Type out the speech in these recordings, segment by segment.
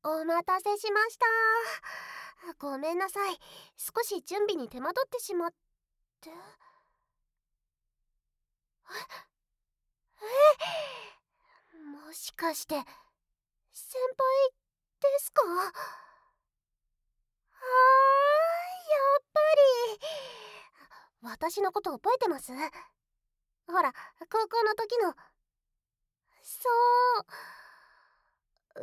お待たせしました。ごめんなさい。少し準備に手間取ってしまって。もしかして先輩ですか？やっぱり私のこと覚えてます？ほら、高校の時の。そう。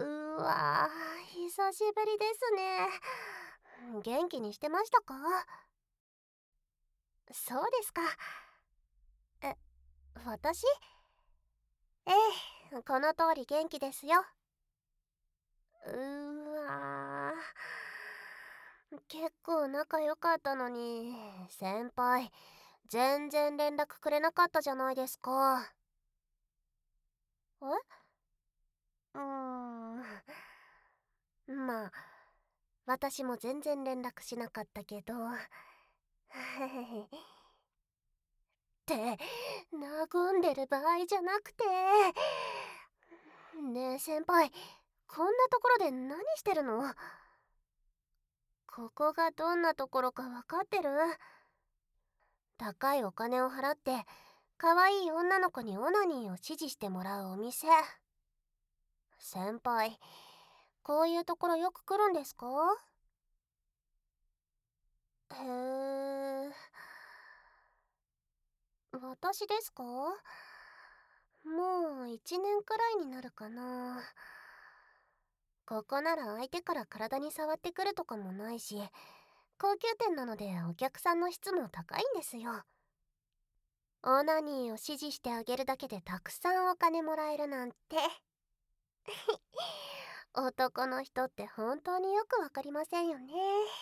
久しぶりですね。元気にしてましたか？そうですか。え、私？ええ、この通り元気ですよ。結構仲良かったのに、先輩、全然連絡くれなかったじゃないですか。えうーん、まあ、私も全然連絡しなかったけど。って和んでる場合じゃなくて。ねえ先輩、こんなところで何してるの？ここがどんなところか分かってる？高いお金を払って可愛い女の子にオナニーを指示してもらうお店。先輩、こういうところよく来るんですか？へえ。私ですか？もう1年くらいになるかな。ここなら相手から体に触ってくるとかもないし、高級店なのでお客さんの質も高いんですよ。オナニーを指示してあげるだけでたくさんお金もらえるなんて。男の人って本当によくわかりませんよね。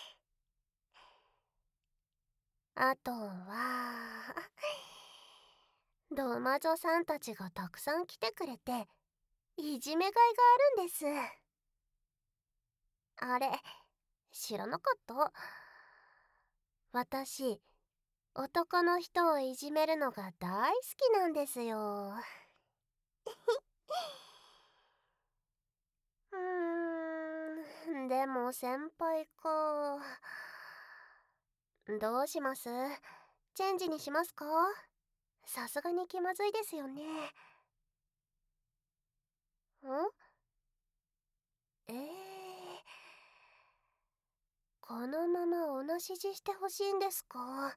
あとはドマ女さんたちがたくさん来てくれて、いじめがいがあるんです。あれ、知らなかった？私、男の人をいじめるのが大好きなんですよ。でも先輩か。どうします？チェンジにしますか？さすがに気まずいですよね。このままおなしじしてほしいんですか？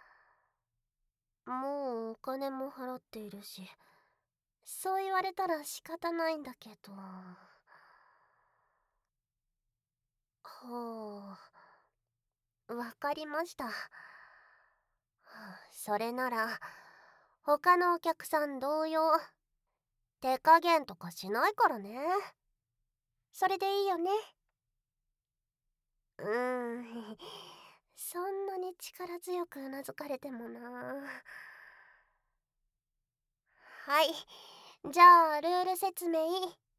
もうお金も払っているし、そう言われたら仕方ないんだけど。ほう、わかりました。それなら他のお客さん同様、手加減とかしないからね。それでいいよね。うーん、そんなに力強くうなずかれてもな。はい、じゃあルール説明。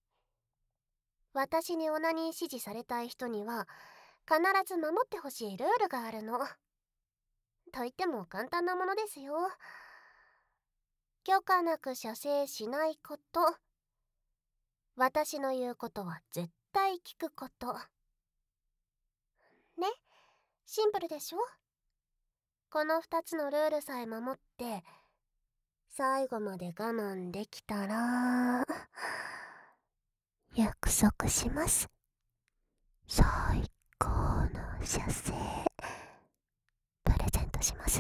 私にオナニー指示されたい人には必ず守ってほしいルールがあるの。と言っても簡単なものですよ。許可なく射精しないこと、私の言うことは絶対聞くこと。ね、シンプルでしょ？この2つのルールさえ守って最後まで我慢できたら、約束します。最高の射精プレゼントしますよ。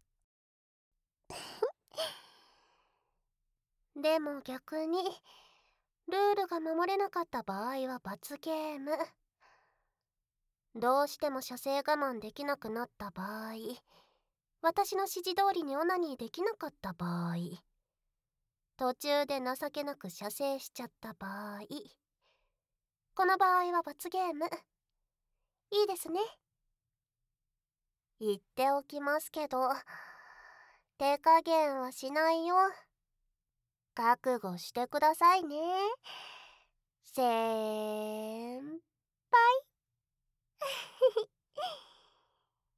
でも逆にルールが守れなかった場合は罰ゲーム。どうしても射精我慢できなくなった場合、私の指示通りにオナニーできなかった場合、途中で情けなく射精しちゃった場合、この場合は罰ゲーム。いいですね。言っておきますけど、手加減はしないよ。覚悟してくださいね。先輩。